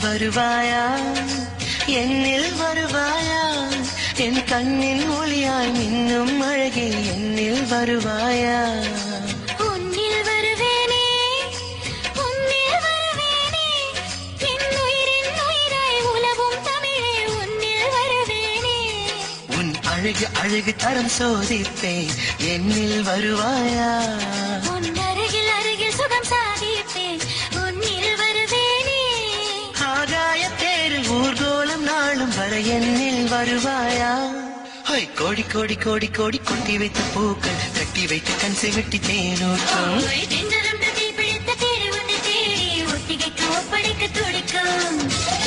வருவாயா என்னில் வருவாயா என் கண்ணின் ஒளியாய் மின்னும் அழகே என்னில் வருவாயா உன்னில் வருவேனே உன்னில் வருவேனே என் உயிரின் உயிராய் உலவும் தமிழே உன்னில் வருவேனே உன் அழகு அழகு தரம் சோதிப்பேன் என்னில் வருவாயா உன் அருகில் அருகில் சுகம் சாதிப்பேன் உன்னில் வருவேனே ஆகாய தேரில் ஊர்கோலம் நாளும் வர என்னில் வருவாயா ஹோய் கோடி கோடி கோடி கோடி கொட்டி வைத்த பூக்கள் கட்டி வைத்து கண் செவிட்டி தேனூட்டும் தென்றலும் தட்டி பிடித்த தேடி உன்னை தேடி ஒத்திகைக்கு ஒப்படைக்க துடிக்கும்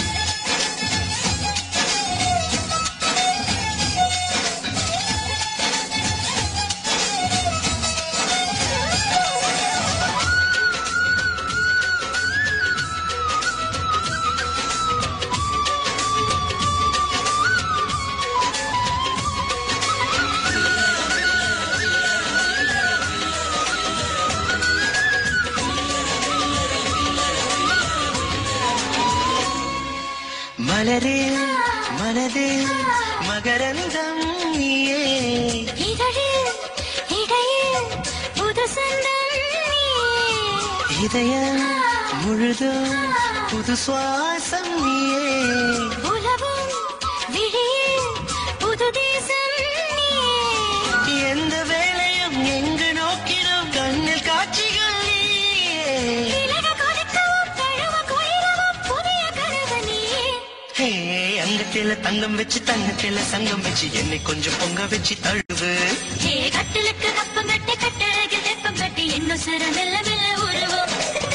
மலரே மனதே மகரந்தம் நீயே இதழில் இடையில் புது சந்தம் நீயே இதயம் முழுதும் புது சுவாசம் நீயே உலவும் விழியில் புது தேசம் நீயே எந்த வேளையும் எங்கு நோக்கிடும் கண்ணில் காட்சிகள் நீயே இலக கொதிக்கவும் தழுவ குயிரவும் புதிய கனவு நீயே ஹே அங்கத்தில தங்கம் வச்சு தங்கத்தில சங்கம் வச்சு என்னை கொஞ்சம் பொங்க வச்சு தழுவு ஹே கட்டிலுக்கு கப்பம் கட்டி கட்டழகில் தெப்பம் கட்டி இன்னும் சிற மெல்ல மெல்ல உருவோம்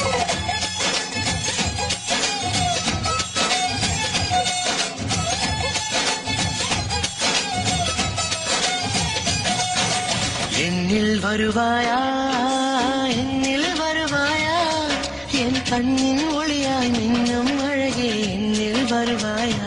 என்னில் வருவாயா என்னில் வருவாயா என் கண்ணின் ஒளியாய் மின்னும் அழகே என்னில் வருவாயா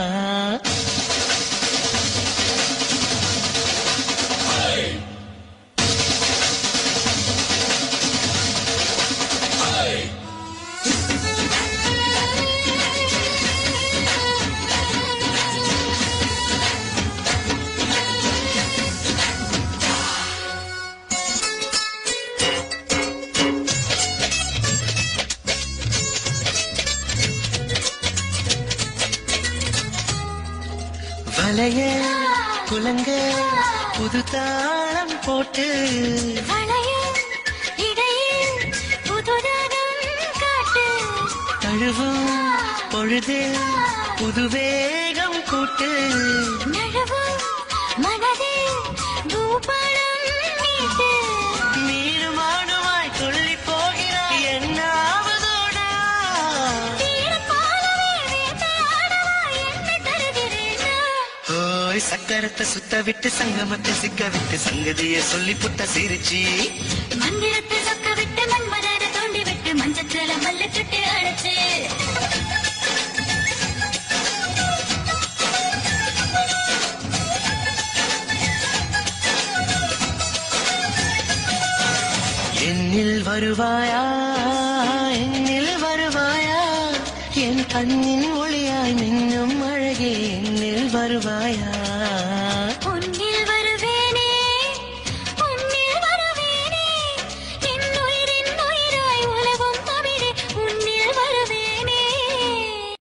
வளைய குலங்க புது தாளம் போட்டு வளையம் இடையில் புது ராகம் காட்டு தழுவும் பொழுதில் புது வேகம் கூட்டு நழுவும் மனதில் பூபாலம் மீட்டு நீருமானுமாய் துள்ளி போகிறாய் என்ன ஆவதோடா தீரம் போலவே வேட்டையாடவா என்னை தருகிறேனா ஓய் சக்கரத்தை சுத்த விட்டு சங்கமத்தை சிக்க விட்டு சங்கதிய சொல்லி புட்ட சிரிச்சி மந்திரத்தை சொக்க விட்டு மன்மதனை தோண்டி விட்டு மஞ்சத்துல மல்ல சுட்டு அடைச்சு என்னில் வருவாயா என்னில் வருவாயா என் கண்ணின் ஒளியாய் மின்னும் அழகே என்னில் வருவாயா